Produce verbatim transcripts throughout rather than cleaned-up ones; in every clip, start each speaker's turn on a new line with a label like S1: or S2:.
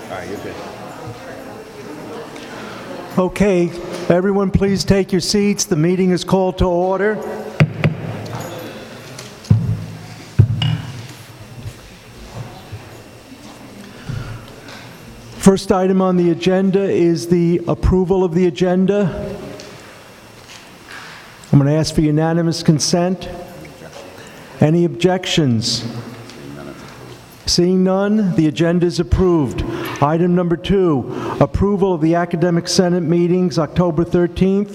S1: All right, you're good.
S2: Okay, everyone please take your seats. The meeting is called to order. First item on the agenda is the approval of the agenda. I'm going to ask for unanimous consent. Any objections? Seeing none, the agenda is approved. Item number two, approval of the Academic Senate meetings, October thirteenth.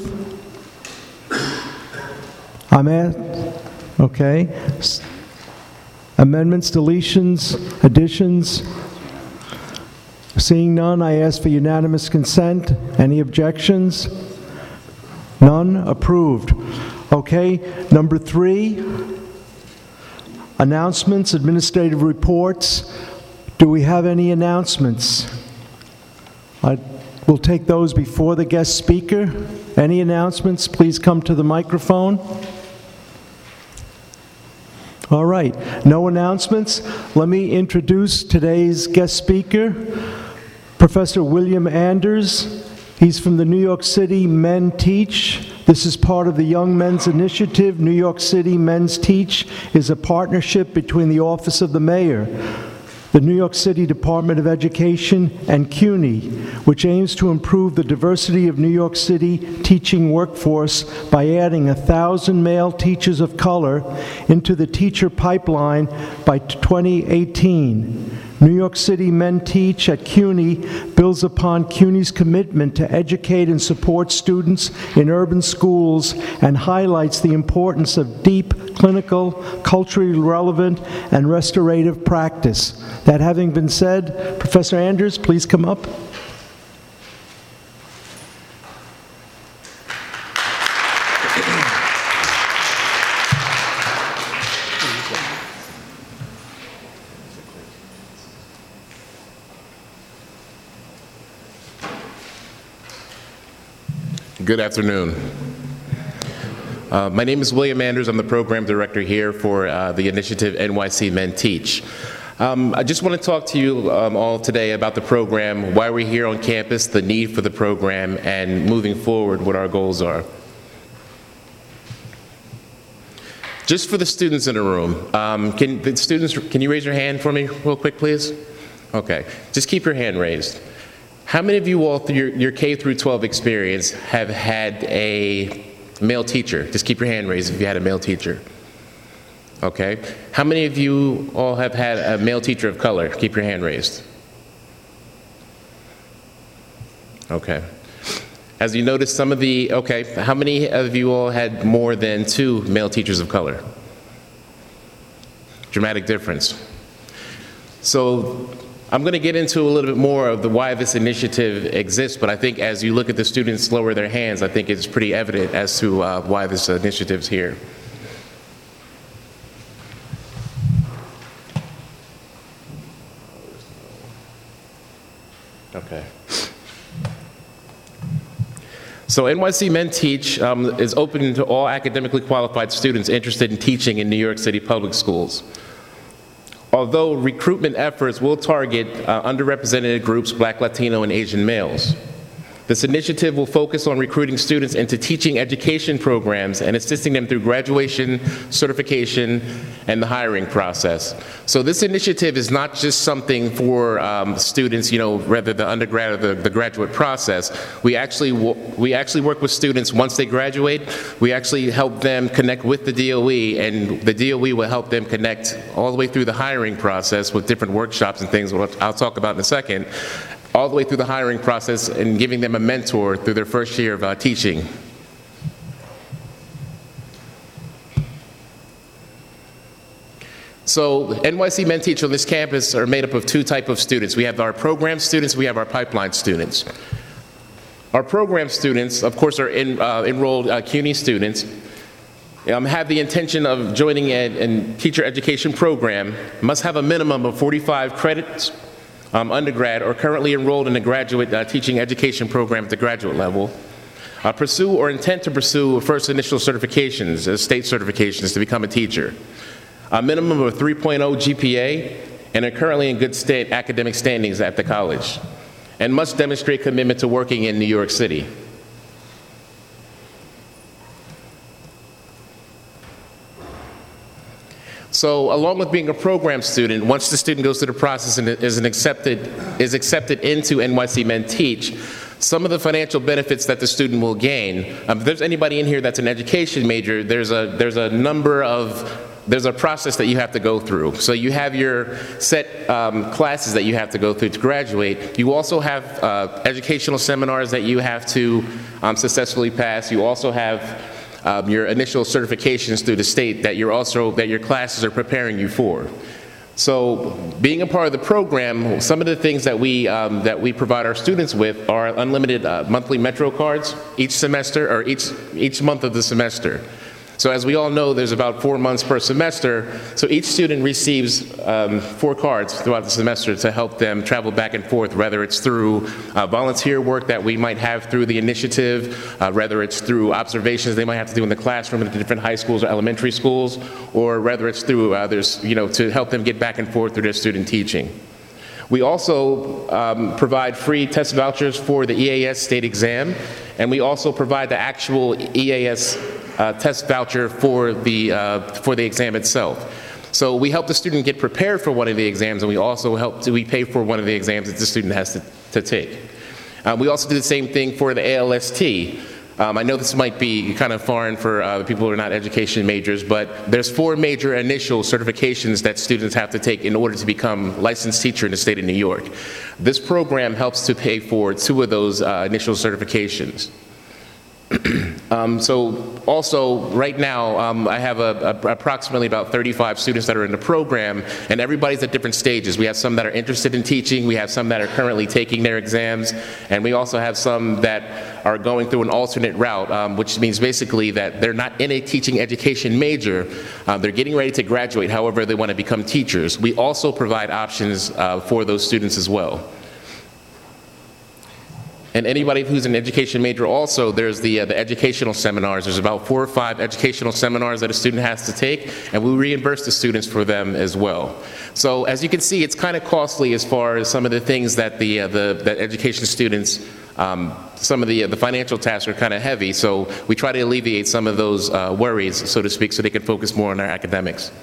S2: I'm at, okay. Amendments, deletions, additions. Seeing none, I ask for unanimous consent. Any objections? None, approved. Okay, number three, announcements, administrative reports. Do we have any announcements? I will take those before the guest speaker. Any announcements? Please come to the microphone. All right, no announcements. Let me introduce today's guest speaker, Professor William Anders. He's from the New York City Men Teach. This is part of the Young Men's Initiative. New York City Men's Teach is a partnership between the Office of the Mayor, the New York City Department of Education, and CUNY, which aims to improve the diversity of New York City teaching workforce by adding a thousand male teachers of color into the teacher pipeline by twenty eighteen. New York City Men Teach at CUNY builds upon CUNY's commitment to educate and support students in urban schools and highlights the importance of deep, clinical, culturally relevant, and restorative practice. That having been said, Professor Anders, please come up.
S3: Good afternoon. Uh, my name is William Anders. I'm the program director here for uh, the initiative N Y C Men Teach. Um, I just want to talk to you um, all today about the program, why we're here on campus, the need for the program, and moving forward, what our goals are. Just for the students in the room, um, can the students, can you raise your hand for me real quick, please? Okay, just keep your hand raised. How many of you all through your, your K through twelve experience have had a male teacher? Just keep your hand raised if you had a male teacher. Okay. How many of you all have had a male teacher of color? Keep your hand raised. Okay. As you notice, some of the, okay, how many of you all had more than two male teachers of color? Dramatic difference. So, I'm going to get into a little bit more of the why this initiative exists, but I think as you look at the students lower their hands, I think it's pretty evident as to uh, why this initiative is here. Okay. So N Y C Men Teach um, is open to all academically qualified students interested in teaching in New York City public schools. Although recruitment efforts will target uh, underrepresented groups, Black, Latino, and Asian males. This initiative will focus on recruiting students into teaching education programs and assisting them through graduation, certification, and the hiring process. So this initiative is not just something for um, students, you know, rather the undergrad or the, the graduate process. We actually, we actually work with students once they graduate. We actually help them connect with the D O E, and the D O E will help them connect all the way through the hiring process with different workshops and things which I'll talk about in a second, all the way through the hiring process and giving them a mentor through their first year of uh, teaching. So N Y C Men Teach on this campus are made up of two types of students. We have our program students, we have our pipeline students. Our program students, of course, are in, uh, enrolled uh, CUNY students, um, have the intention of joining a, a teacher education program, must have a minimum of forty-five credits, Um, undergrad, or currently enrolled in a graduate uh, teaching education program at the graduate level, uh, pursue or intend to pursue first initial certifications, as state certifications to become a teacher, a minimum of a three point oh G P A, and are currently in good sta- academic standings at the college, and must demonstrate commitment to working in New York City. So, along with being a program student, once the student goes through the process and is an accepted is accepted into N Y C Men Teach, some of the financial benefits that the student will gain. Um, if there's anybody in here that's an education major, there's a there's a number of there's a process that you have to go through. So you have your set um, classes that you have to go through to graduate. You also have uh, educational seminars that you have to um, successfully pass. You also have Um, your initial certifications through the state that you're also, that your classes are preparing you for. So being a part of the program, some of the things that we, um, that we provide our students with are unlimited uh, monthly Metro cards each semester, or each, each month of the semester. So as we all know, there's about four months per semester, so each student receives um, four cards throughout the semester to help them travel back and forth, whether it's through uh, volunteer work that we might have through the initiative, uh, whether it's through observations they might have to do in the classroom at the different high schools or elementary schools, or whether it's through others, you know, to help them get back and forth through their student teaching. We also um, provide free test vouchers for the E A S state exam, and we also provide the actual E A S uh, test voucher for the, uh, for the exam itself. So we help the student get prepared for one of the exams, and we also help to, we pay for one of the exams that the student has to, to take. Uh, we also do the same thing for the A L S T. Um, I know this might be kind of foreign for uh, people who are not education majors, but there's four major initial certifications that students have to take in order to become licensed teacher in the state of New York. This program helps to pay for two of those uh, initial certifications. Um, so also, right now, um, I have a, a, approximately about thirty-five students that are in the program, and everybody's at different stages. We have some that are interested in teaching, we have some that are currently taking their exams, and we also have some that are going through an alternate route, um, which means basically that they're not in a teaching education major, um, they're getting ready to graduate, however they want to become teachers. We also provide options uh, for those students as well. And anybody who's an education major also, there's the, uh, the educational seminars. There's about four or five educational seminars that a student has to take, and we reimburse the students for them as well. So as you can see, it's kind of costly as far as some of the things that the, uh, the that education students, um, some of the, uh, the financial tasks are kind of heavy, so we try to alleviate some of those uh, worries, so to speak, so they can focus more on their academics.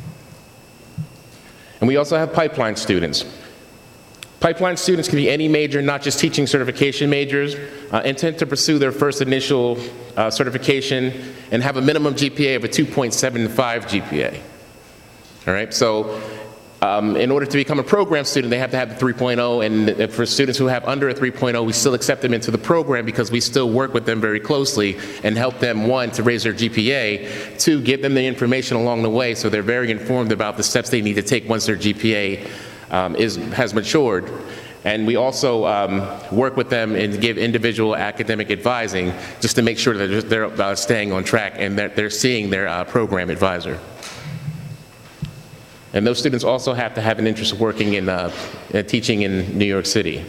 S3: And we also have pipeline students. Pipeline students can be any major, not just teaching certification majors, uh, intend to pursue their first initial uh, certification and have a minimum G P A of a two point seven five G P A. All right, so um, in order to become a program student, they have to have the three point oh, and for students who have under a three point oh, we still accept them into the program because we still work with them very closely and help them, one, to raise their G P A, two, give them the information along the way so they're very informed about the steps they need to take once their G P A Um, is, has matured, and we also um, work with them and give individual academic advising just to make sure that they're uh, staying on track and that they're seeing their uh, program advisor. And those students also have to have an interest of working in uh, uh, teaching in New York City.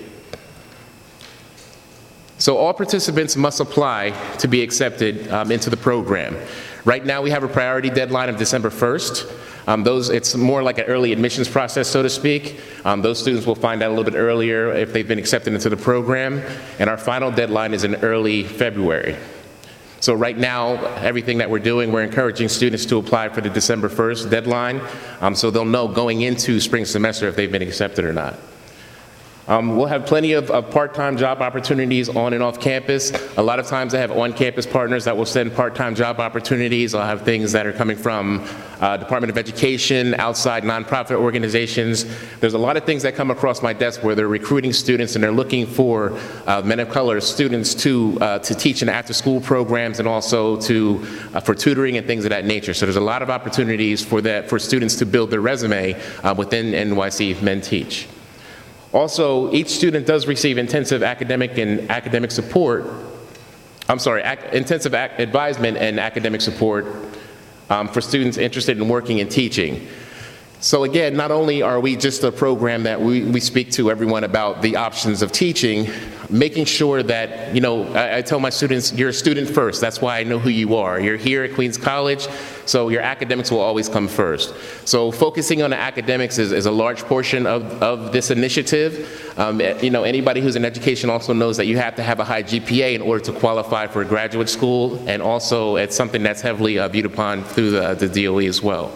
S3: So all participants must apply to be accepted um, into the program. Right now we have a priority deadline of December first. Um, those, it's more like an early admissions process, so to speak. Um, those students will find out a little bit earlier if they've been accepted into the program, and our final deadline is in early February. So right now, everything that we're doing, we're encouraging students to apply for the December first deadline, um, so they'll know going into spring semester if they've been accepted or not. Um, we'll have plenty of, of part-time job opportunities on and off campus. A lot of times I have on-campus partners that will send part-time job opportunities. I'll have things that are coming from uh, Department of Education, outside nonprofit organizations. There's a lot of things that come across my desk where they're recruiting students and they're looking for uh, men of color students to, uh, to teach in after-school programs and also to, uh, for tutoring and things of that nature. So there's a lot of opportunities for, that, for students to build their resume uh, within N Y C Men Teach. Also, each student does receive intensive academic and academic support, I'm sorry, ac intensive ac advisement and academic support um, for students interested in working and teaching. So again, not only are we just a program that we, we speak to everyone about the options of teaching, making sure that, you know, I, I tell my students, you're a student first. That's why I know who you are. You're here at Queens College, so your academics will always come first. So focusing on the academics is, is a large portion of, of this initiative. Um, you know, anybody who's in education also knows that you have to have a high G P A in order to qualify for a graduate school, and also it's something that's heavily uh, viewed upon through the, the D O E as well.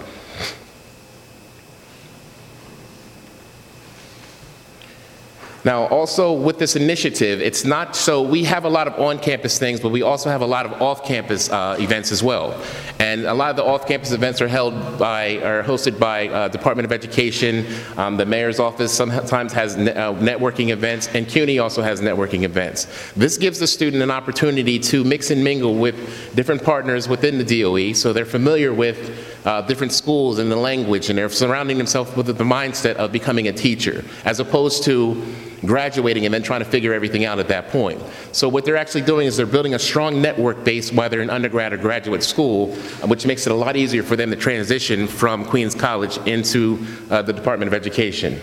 S3: Now, also with this initiative, it's not so we have a lot of on-campus things, but we also have a lot of off-campus uh, events as well. And a lot of the off-campus events are held by, are hosted by uh, Department of Education. Um, the mayor's office sometimes has ne uh, networking events, and CUNY also has networking events. This gives the student an opportunity to mix and mingle with different partners within the D O E, so they're familiar with uh, different schools and the language, and they're surrounding themselves with the mindset of becoming a teacher, as opposed to graduating and then trying to figure everything out at that point. So what they're actually doing is they're building a strong network base while they're in undergrad or graduate school, which makes it a lot easier for them to transition from Queens College into uh, the Department of Education.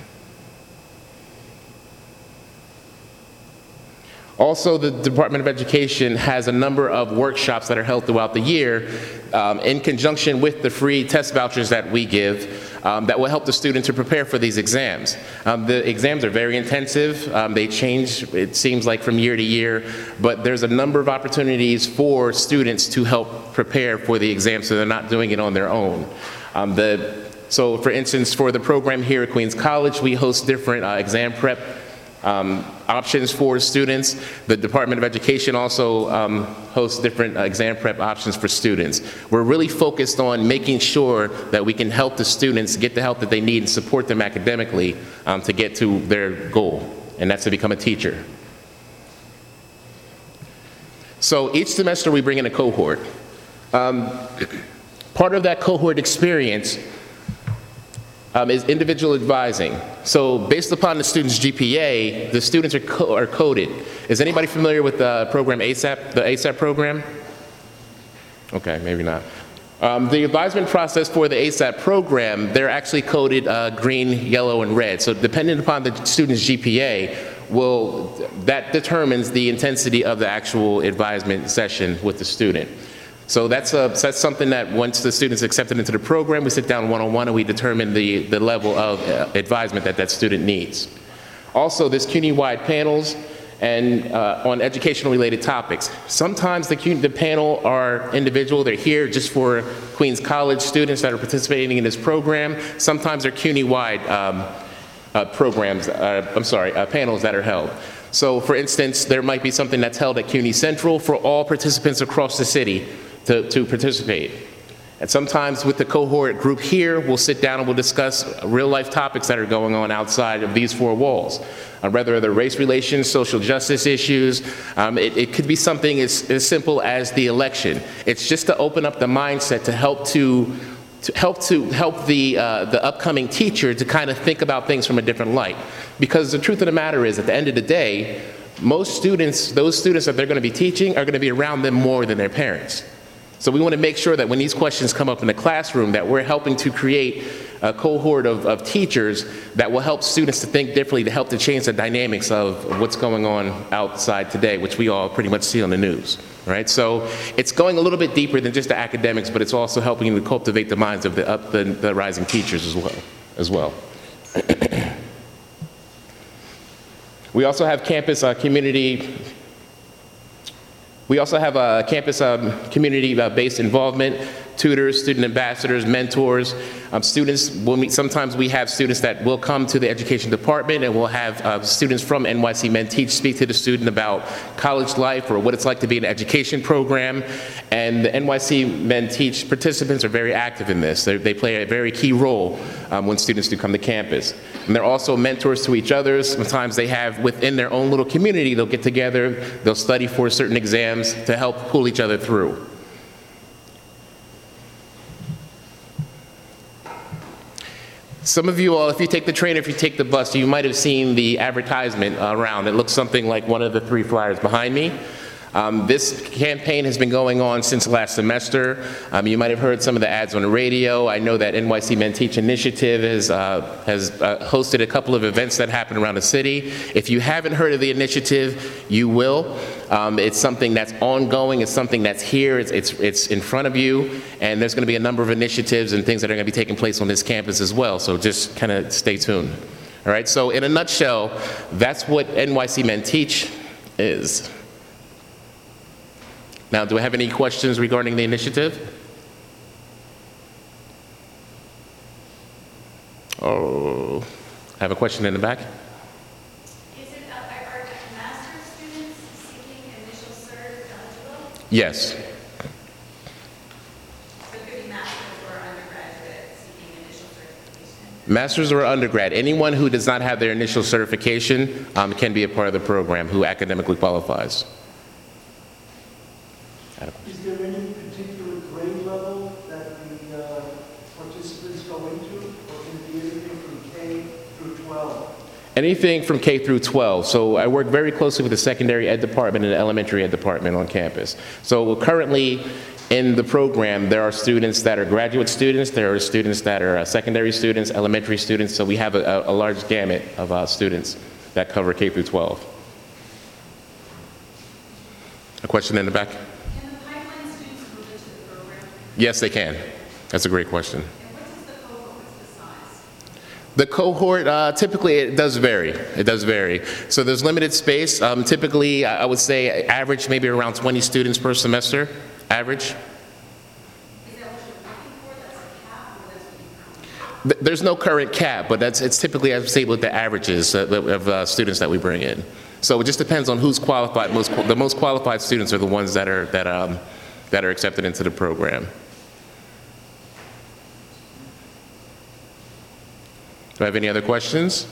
S3: Also, the Department of Education has a number of workshops that are held throughout the year um, in conjunction with the free test vouchers that we give um, that will help the student to prepare for these exams. Um, the exams are very intensive. Um, they change, it seems like, from year to year, but there's a number of opportunities for students to help prepare for the exam so they're not doing it on their own. Um, the, so, for instance, for the program here at Queens College, we host different uh, exam prep Um, options for students. The Department of Education also um, hosts different uh, exam prep options for students. We're really focused on making sure that we can help the students get the help that they need and support them academically um, to get to their goal, and that's to become a teacher. So each semester we bring in a cohort. Um, part of that cohort experience Um, is individual advising. So based upon the student's G P A, the students are, co are coded. Is anybody familiar with the program ASAP, the ASAP program? Okay, maybe not. Um, the advisement process for the ASAP program, they're actually coded uh, green, yellow, and red. So depending upon the student's G P A, will, that determines the intensity of the actual advisement session with the student. So that's, a, that's something that once the student's accepted into the program, we sit down one-on-one and we determine the, the level of uh, advisement that that student needs. Also, there's CUNY-wide panels and uh, on educational-related topics. Sometimes the, the panel are individual. They're here just for Queens College students that are participating in this program. Sometimes they're CUNY-wide um, uh, programs, uh, I'm sorry, uh, panels that are held. So, for instance, there might be something that's held at CUNY Central for all participants across the city to, to participate. And sometimes with the cohort group here, we'll sit down and we'll discuss real-life topics that are going on outside of these four walls. Uh, whether they're race relations, social justice issues, um, it, it could be something as, as simple as the election. It's just to open up the mindset to help to to help to help the uh, the upcoming teacher to kind of think about things from a different light. Because the truth of the matter is, at the end of the day, most students, those students that they're going to be teaching, are going to be around them more than their parents. So we want to make sure that when these questions come up in the classroom, that we're helping to create a cohort of, of teachers that will help students to think differently, to help to change the dynamics of what's going on outside today, which we all pretty much see on the news, right? So it's going a little bit deeper than just the academics, but it's also helping to cultivate the minds of the, up the, the rising teachers as well. As well. We also have campus uh, community We also have a campus um, community-based involvement, tutors, student ambassadors, mentors. Um, students, when we, sometimes we have students that will come to the education department, and we'll have uh, students from N Y C Men Teach speak to the student about college life or what it's like to be in an education program. And the N Y C Men Teach participants are very active in this. They're, they play a very key role um, when students do come to campus. And they're also mentors to each other. Sometimes they have, within their own little community, they'll get together, they'll study for certain exams to help pull each other through. Some of you all, if you take the train or if you take the bus, you might have seen the advertisement around. It looks something like one of the three flyers behind me. Um, this campaign has been going on since last semester. Um, you might have heard some of the ads on the radio. I know that N Y C Men Teach Initiative has, uh, has uh, hosted a couple of events that happen around the city. If you haven't heard of the initiative, you will. Um, it's something that's ongoing. It's something that's here. It's, it's, it's in front of you. And there's going to be a number of initiatives and things that are going to be taking place on this campus as well. So just kind of stay tuned. All right, so in a nutshell, that's what N Y C Men Teach is. Now, do I have any questions regarding the initiative? Oh, I have a question in the back.
S1: Is it, uh, are master's students seeking initial cert eligible?
S3: Yes.
S1: So it could be master's or undergraduate seeking initial certification?
S3: Masters or undergrad, anyone who does not have their initial certification um, can be a part of the program who academically qualifies.
S2: Is there any particular grade level that the uh, participants go into, or can it be anything from K through twelve?
S3: Anything from K through twelve. So I work very closely with the secondary ed department and the elementary ed department on campus. So currently in the program, there are students that are graduate students, there are students that are uh, secondary students, elementary students, so we have a, a large gamut of uh, students that cover K through twelve. A question in the back?
S1: Can the pipeline students move into the program?
S3: Yes, they can. That's a great question.
S1: And what is the cohort? What's the size?
S3: The cohort, uh, typically it does vary. It does vary. So there's limited space. Um, typically, I would say average maybe around twenty students per semester, average.
S1: Is that what you're looking for? That's a cap, or that's what you currently?
S3: Th- There's no current cap, but that's it's typically, I would say, with the averages of, of uh, students that we bring in. So it just depends on who's qualified. Most the most qualified students are the ones that are that um, that are accepted into the program. Do I have any other questions?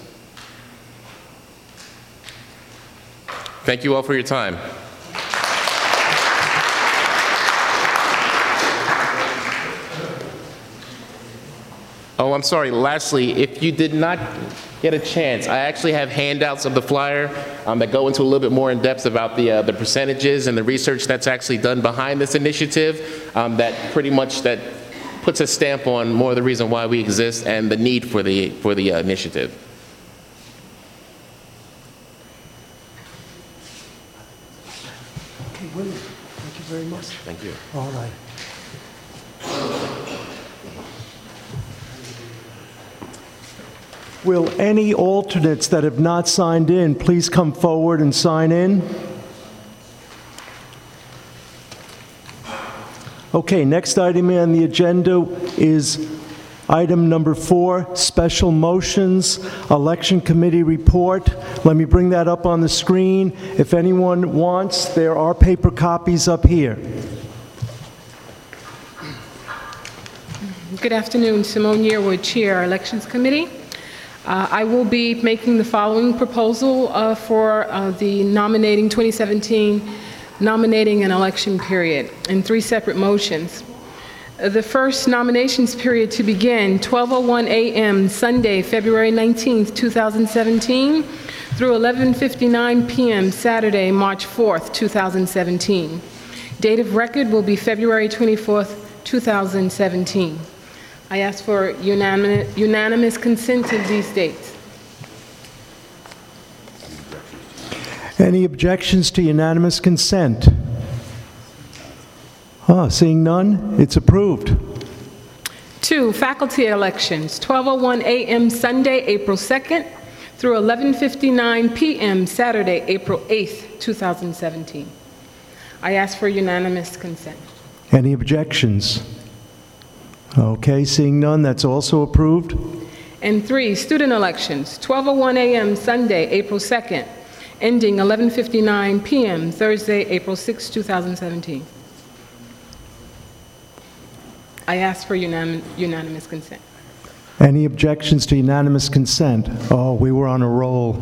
S3: Thank you all for your time. Oh, I'm sorry. Lastly, if you did not get a chance, I actually have handouts of the flyer um, that go into a little bit more in depth about the uh, the percentages and the research that's actually done behind this initiative. Um, that pretty much that puts a stamp on more of the reason why we exist and the need for the for the uh, initiative.
S2: Okay, William, thank you very much.
S3: Thank you.
S2: All right. Will any alternates that have not signed in please come forward and sign in? Okay, next item on the agenda is item number four, special motions, election committee report. Let me bring that up on the screen. If anyone wants, there are paper copies up here.
S4: Good afternoon, Simone Yearwood, Chair, Elections Committee. Uh, I will be making the following proposal uh, for uh, the nominating twenty seventeen nominating and election period in three separate motions. Uh, the first nominations period to begin twelve oh one a m Sunday, February nineteenth, two thousand seventeen through eleven fifty-nine p m Saturday, March fourth, two thousand seventeen. Date of record will be February twenty-fourth, two thousand seventeen. I ask for unanimous, unanimous consent to these dates.
S2: Any objections to unanimous consent? Ah, seeing none, it's approved.
S4: Two, faculty elections, twelve oh one a m Sunday, April second through eleven fifty-nine p m Saturday, April eighth, two thousand seventeen. I ask for unanimous consent.
S2: Any objections? Okay, seeing none, that's also approved.
S4: And three, student elections, twelve oh one a m Sunday, April second, ending eleven fifty-nine p m Thursday, April sixth, two thousand seventeen. I ask for unanim- unanimous consent.
S2: Any objections to unanimous consent? Oh, we were on a roll.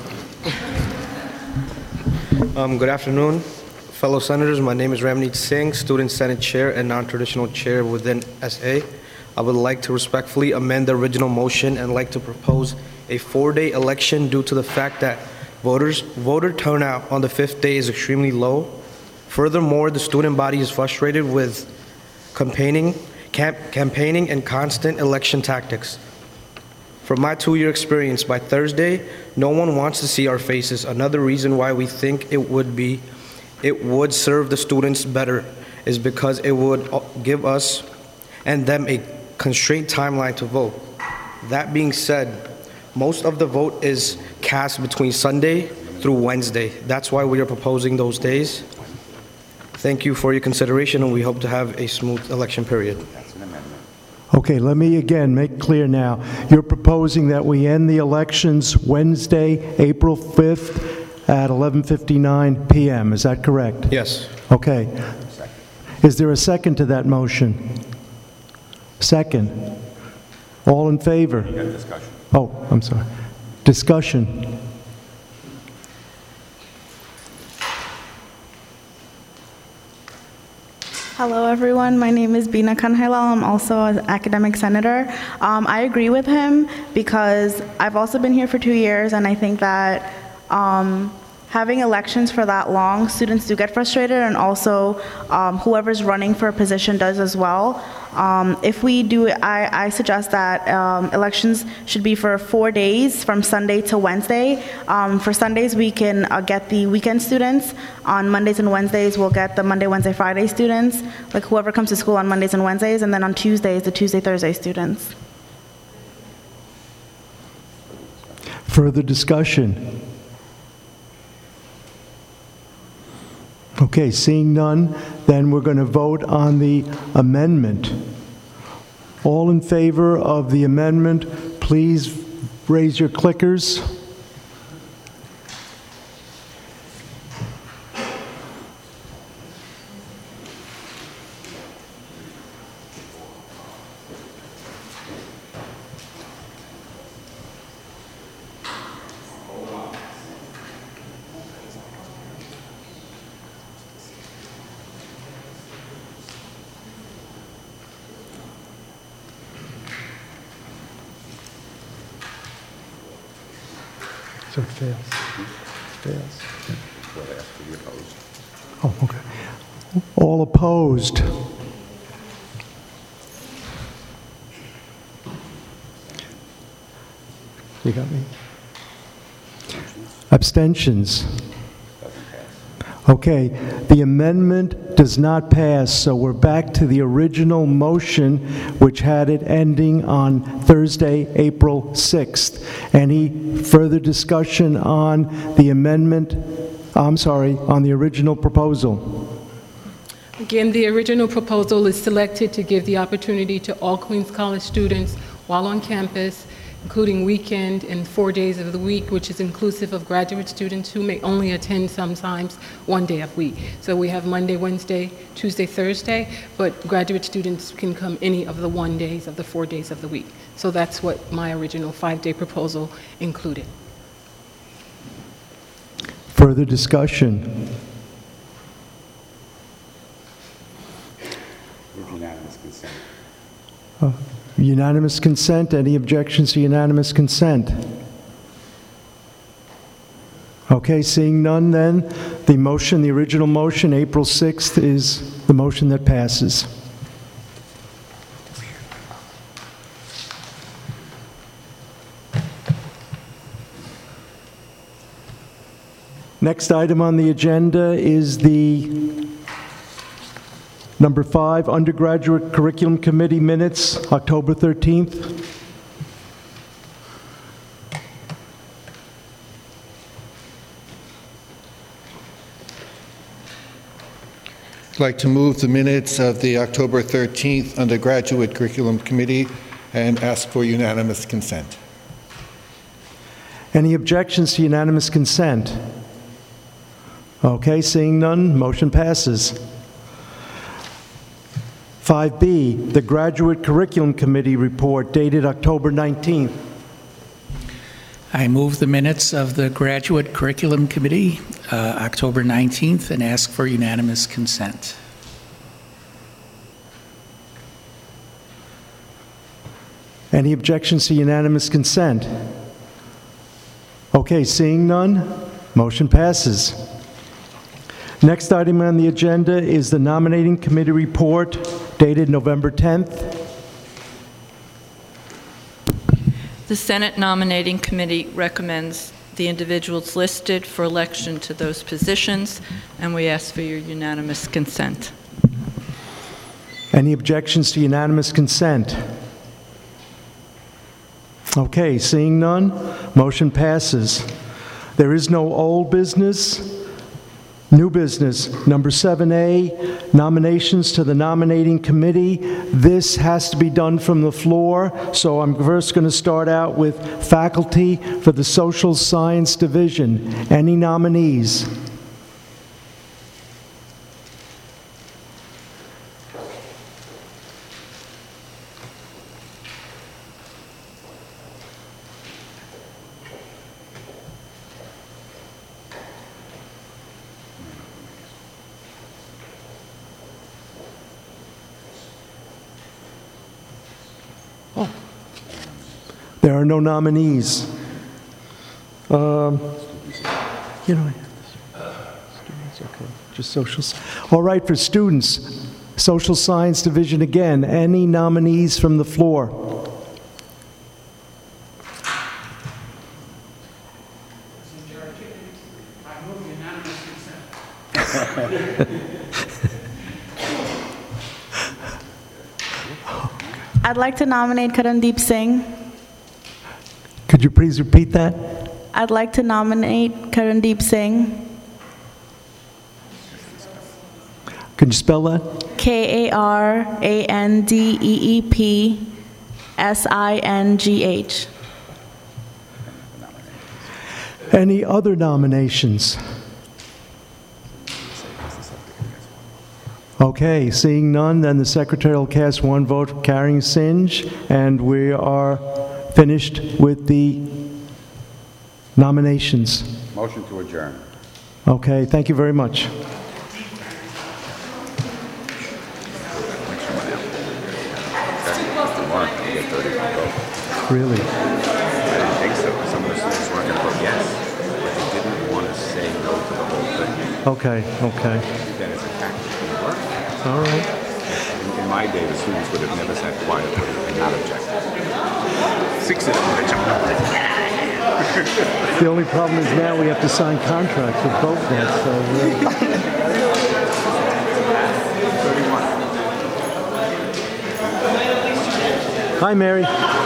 S5: Um, good afternoon, fellow senators. My name is Ramneet Singh, Student Senate Chair and non-traditional chair within S A. I would like to respectfully amend the original motion and like to propose a four-day election due to the fact that voters voter turnout on the fifth day is extremely low. Furthermore, the student body is frustrated with campaigning, camp, campaigning and constant election tactics. From my two-year experience, by Thursday, no one wants to see our faces. Another reason why we think it would be, it would serve the students better is because it would give us and them a constrained timeline to vote. That being said, most of the vote is cast between Sunday through Wednesday. That's why we are proposing those days. Thank you for your consideration, and we hope to have a smooth election period.
S2: Okay, let me again make clear now. You're proposing that we end the elections Wednesday, April fifth at eleven fifty-nine p m Is that correct?
S5: Yes.
S2: Okay. Is there a second to that motion? Second. All in favor?
S6: You got discussion.
S2: Oh, I'm sorry. Discussion.
S7: Hello, everyone. My name is Bina Kanhailal. I'm also an academic senator. Um, I agree with him because I've also been here for two years, and I think that um, having elections for that long, students do get frustrated, and also um, whoever's running for a position does as well. Um, if we do, I, I suggest that um, elections should be for four days from Sunday to Wednesday. Um, for Sundays, we can uh, get the weekend students. On Mondays and Wednesdays, we'll get the Monday, Wednesday, Friday students, like whoever comes to school on Mondays and Wednesdays, and then on Tuesdays, the Tuesday, Thursday students.
S2: Further discussion? Okay, seeing none, then we're going to vote on the amendment. All in favor of the amendment, please raise your clickers. So it fails. Fails. Oh, okay. All opposed? You got me? Abstentions? Okay, the amendment does not pass, so we're back to the original motion, which had it ending on Thursday, April sixth. Any further discussion on the amendment, I'm sorry, on the original proposal?
S4: Again, the original proposal is selected to give the opportunity to all Queens College students while on campus, including weekend and four days of the week, which is inclusive of graduate students who may only attend sometimes one day a week. So we have Monday, Wednesday, Tuesday, Thursday, but graduate students can come any of the one days of the four days of the week. So that's what my original five-day proposal included.
S2: Further discussion?
S6: With unanimous consent.
S2: Uh, Unanimous consent. Any objections to unanimous consent? Okay, seeing none then, the motion, the original motion, April sixth, is the motion that passes. Next item on the agenda is the number five, Undergraduate Curriculum Committee minutes, October thirteenth.
S8: I'd like to move the minutes of the October thirteenth Undergraduate Curriculum Committee and ask for unanimous consent.
S2: Any objections to unanimous consent? Okay, seeing none, motion passes. five B, the Graduate Curriculum Committee report dated October nineteenth.
S9: I move the minutes of the Graduate Curriculum Committee, uh, October nineteenth, and ask for unanimous consent.
S2: Any objections to unanimous consent? Okay, seeing none, motion passes. Next item on the agenda is the nominating committee report dated November tenth.
S6: The Senate Nominating Committee recommends the individuals listed for election to those positions, and we ask for your unanimous consent.
S2: Any objections to unanimous consent? Okay, seeing none, motion passes. There is no old business. New business, number seven A, nominations to the nominating committee. This has to be done from the floor, so I'm first going to start out with faculty for the Social Science Division. Any nominees? There are no nominees. Um, you know, students, okay, just social. All right, for students, Social Science Division again. Any nominees from the floor?
S7: I'd like to nominate Karandeep Singh.
S2: Could you please repeat that?
S7: I'd like to nominate Karandeep Singh.
S2: Could you spell that?
S7: K A R A N D E E P S I N G H.
S2: Any other nominations? Okay, seeing none, then the secretary will cast one vote for carrying Singe, and we are finished with the nominations.
S10: Motion to adjourn.
S2: Okay, thank you very much. Really?
S10: I didn't think so. Some of the students weren't going to vote yes, but they didn't want to say no to the whole thing.
S2: Okay, okay.
S10: Then it's a tactical work.
S2: All right.
S10: In, in my day, the students would have never sat quietly and not objected. Six of them would have jumped up.
S2: The only problem is now we have to sign contracts with both nets, so... Uh... Hi, Mary.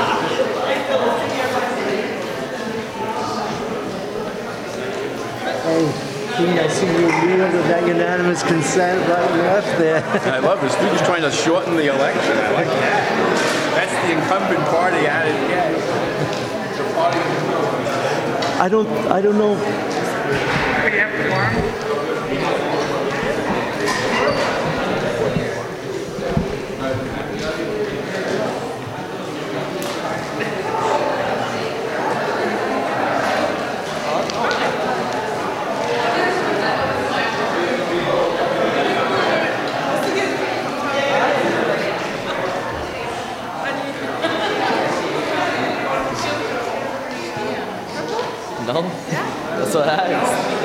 S2: Hey, Dean, I see you kneel with that unanimous consent right and left there.
S10: I love the students trying to shorten the election. I like that. That's the incumbent party at it. Yeah. The party.
S2: I don't, I don't know.
S10: We have quorum.
S11: No? That's what I asked.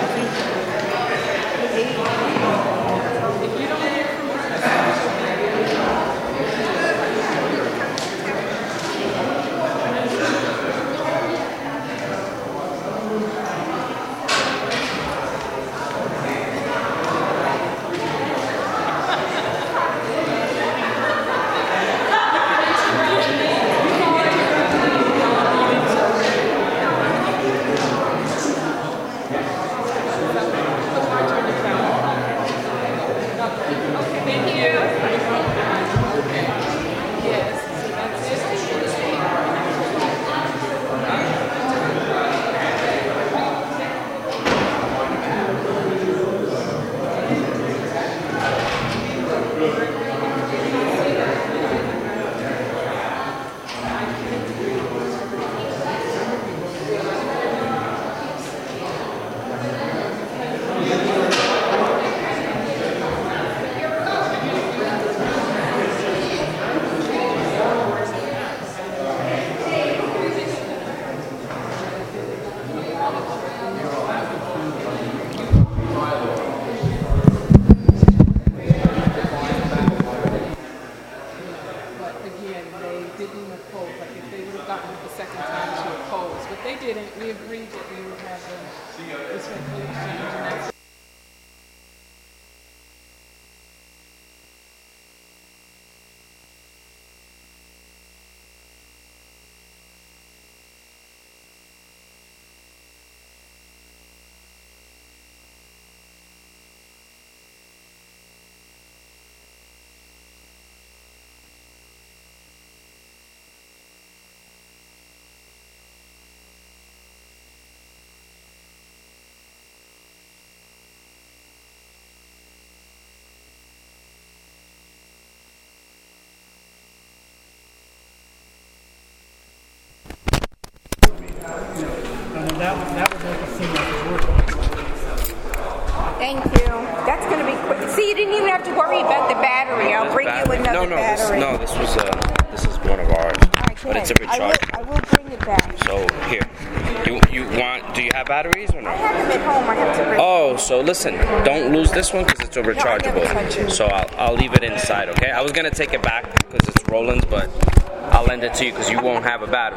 S12: Thank you. That's going to be quick. See, you didn't even have to worry about the battery. I'll bring you another
S13: no, no,
S12: battery.
S13: This, no, this was uh, this is one of ours, but it's a rechargeable.
S12: I will, I will bring it back.
S13: So here, you you want? Do you have batteries or no?
S12: I have them at home. I have to bring
S13: Oh, so listen, don't lose this one because it's a rechargeable. So I'll I'll leave it inside, okay? I was gonna take it back because it's Roland's, but I'll lend it to you because you won't have a battery.